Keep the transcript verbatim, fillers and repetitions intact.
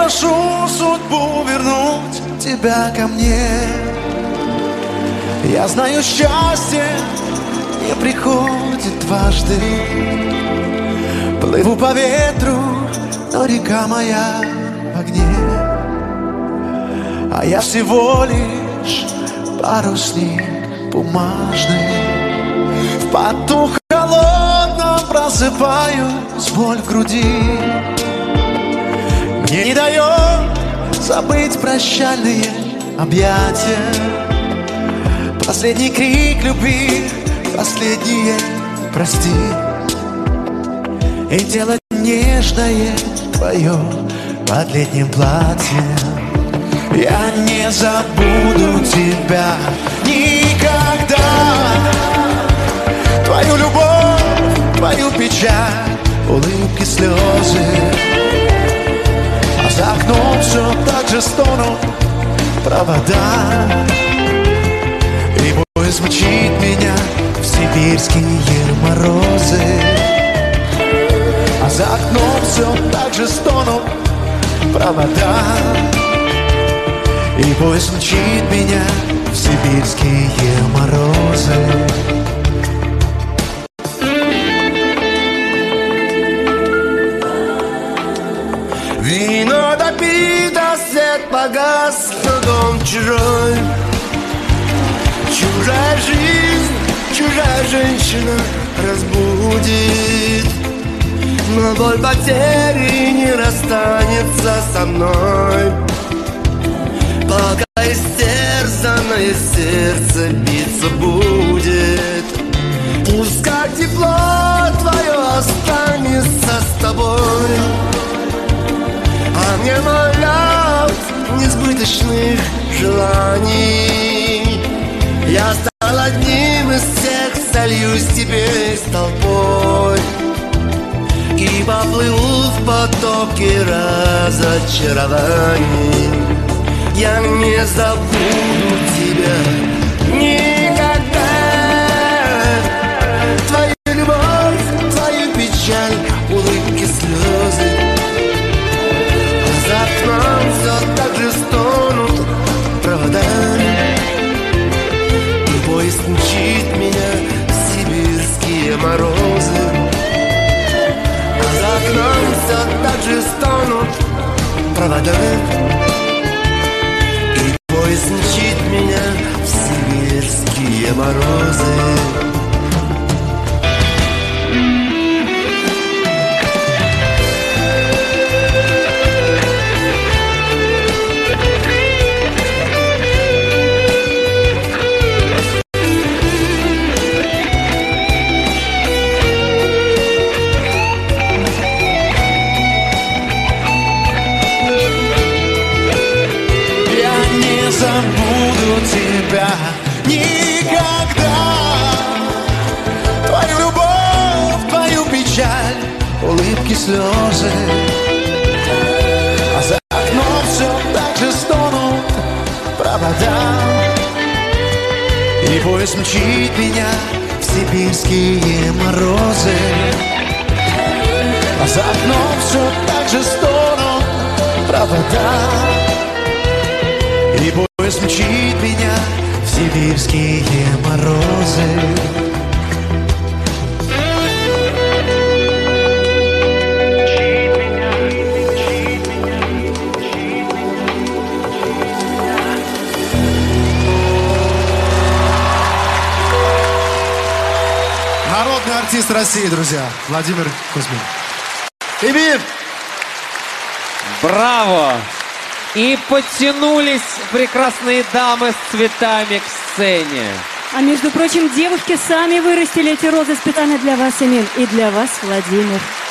прошу судьбу вернуть тебя ко мне. Я знаю, счастье не приходит дважды. Плыву по ветру, но река моя в огне. А я всего лишь парусник бумажный. В поту холодном просыпаюсь, боль в груди мне не дает забыть прощальные объятия. Последний крик любви, последнее прости. И тело нежное твое под летним платьем. Я не забуду тебя никогда. Твою любовь, твою печаль, улыбки, слезы. А за окном все так же стонут провода. И поезд мчит меня в сибирские морозы. А за окном все так же стонут провода. И поезд мчит меня в сибирские морозы. Вино допито, свет погас, но дом чужой. Чужая жизнь, чужая женщина разбудит. Но боль потери не расстанется со мной, пока истерзанное сердце биться будет. Пускай тепло твое останется с тобой, а мне мало несбыточных желаний. Я стал одним из всех, сольюсь теперь с толпой и поплыву в потоке разочарований. Я не забуду тебя никогда. Твою любовь, твою печаль, улыбки, слезы. А за окном все так же стонут провода. И поезд мчит меня в сибирские морозы. А за окном все так же стонут провода. Поезд мчит меня в сибирские морозы. Забуду тебя никогда. Твою любовь, твою печаль, улыбки, слезы. А за окном все так же стонут провода. И поезд мчит меня в сибирские морозы. А за окном все так же стонут провода. И поезд мчит меня в сибирские морозы. Народный артист России, друзья, Владимир Кузьмин. Иби! Браво! И подтянулись прекрасные дамы с цветами к сцене. А между прочим, девушки сами вырастили эти розы специально для вас, Эмин, и для вас, Владимир.